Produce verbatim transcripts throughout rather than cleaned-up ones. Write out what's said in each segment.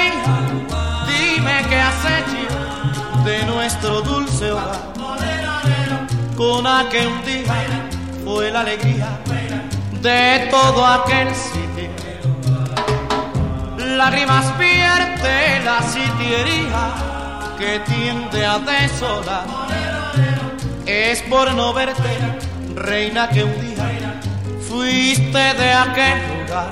mía, dime qué has hecho de nuestro dulce hogar, con aquel un día fue la alegría de todo aquel sitio. Lágrimas vierte la sitiería que tiende a desolar. Es por no verte, reina, que un día fuiste de aquel lugar.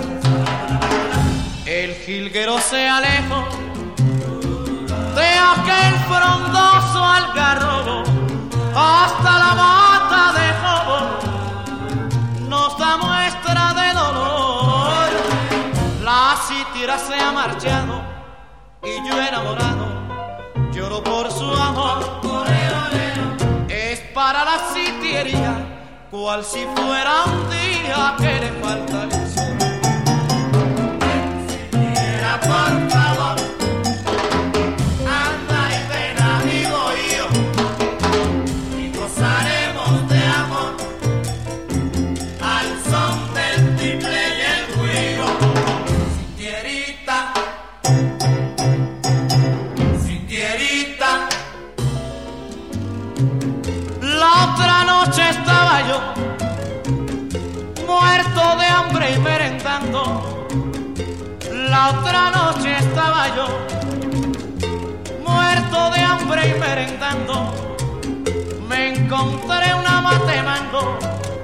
El jilguero se alejó de aquel frondoso algarrobo, hasta la mata de jobo nos da muestra de dolor. La sitiera se ha marchado y yo enamorado lloro por su amor. Es para la sitiería cual si fuera un día que le falta el sol. Sitiera, por favor, anda y ven, amigo mío, y gozaremos de amor al son del triple y el juego. Sitierita, sitierita. La otra noche estaba yo muerto de hambre y merendando. La otra noche estaba yo muerto de hambre y merendando. Me encontré una mate mango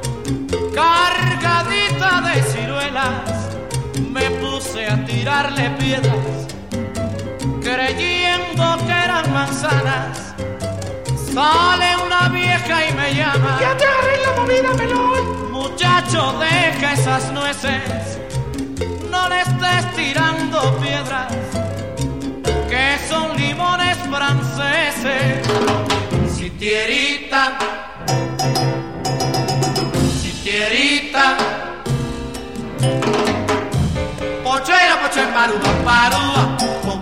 cargadita de ciruelas. Me puse a tirarle piedras creyendo que eran manzanas. Sale una vieja y me llama: ¡Ya te agarré la movida, pelón! Muchacho, deja esas nueces, no le estés tirando piedras, que son limones franceses. Sitierita, sitierita, pochera, poche, parúa, parúa,